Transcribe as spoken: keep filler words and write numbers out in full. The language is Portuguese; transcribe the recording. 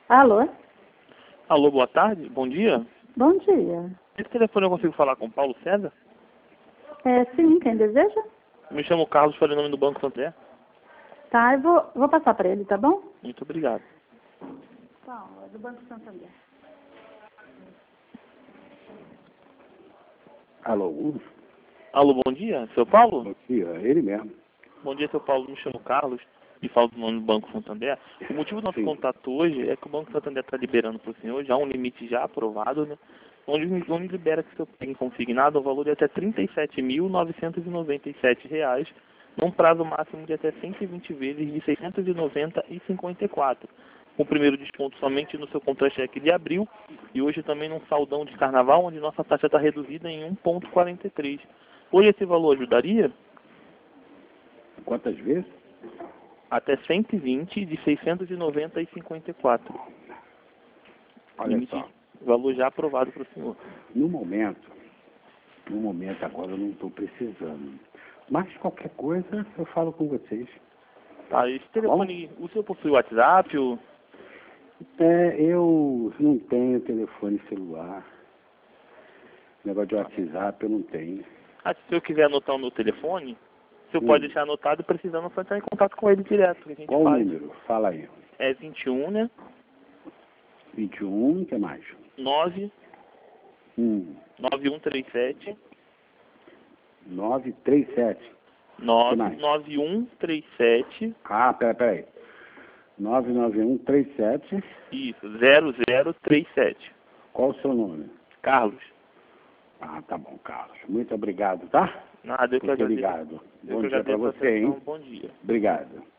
Alô? Alô, boa tarde, bom dia. Bom dia. Esse telefone eu consigo falar com o Paulo César? É, sim, quem deseja? Me chamo Carlos, falei o nome do Banco Santander. Tá, eu vou, vou passar para ele, tá bom? Muito obrigado. Paulo, é do Banco Santander. Alô? Alô, bom dia, seu Paulo? Bom dia, ele mesmo. Bom dia, seu Paulo, me chamo Carlos e falo do nome do Banco Santander. O motivo do nosso Sim. contato hoje é que o Banco Santander está liberando para o senhor já um limite já aprovado, né? Onde, onde libera que o senhor tem consignado o valor de até trinta e sete mil novecentos e noventa e sete reais, num prazo máximo de até cento e vinte vezes de seiscentos e noventa reais e cinquenta e quatro centavos. Com o primeiro desconto somente no seu contra-cheque de abril e hoje também num saldão de carnaval, onde nossa taxa está reduzida em um vírgula quarenta e três. Hoje esse valor ajudaria? Quantas vezes? Até cento e vinte de seiscentos e noventa e cinquenta e quatro. Olha Limite, só, valor já aprovado para o senhor. no momento, no momento agora eu não estou precisando. Mas qualquer coisa eu falo com vocês. Tá, esse telefone, o senhor possui WhatsApp? Ou... É, eu não tenho telefone celular. Negócio de WhatsApp eu não tenho. Ah, se o senhor quiser anotar o meu telefone, o senhor Hum. pode deixar anotado e precisando só entrar em contato com ele direto, que a gente Qual o faz. número? Fala aí. É vinte e um, né? vinte e um, o que mais? nove Hum. nove um três sete nove três sete. nove mais? nove um três sete Ah, peraí, peraí. nove nove um três sete. isso, zero zero três sete. Qual o seu nome? Carlos. Ah, tá bom, Carlos. Muito obrigado, tá? Nada, eu que Por ter agradeço. ligado. Eu Bom que dia para agradeço a você, atenção. hein? Bom dia. Obrigado.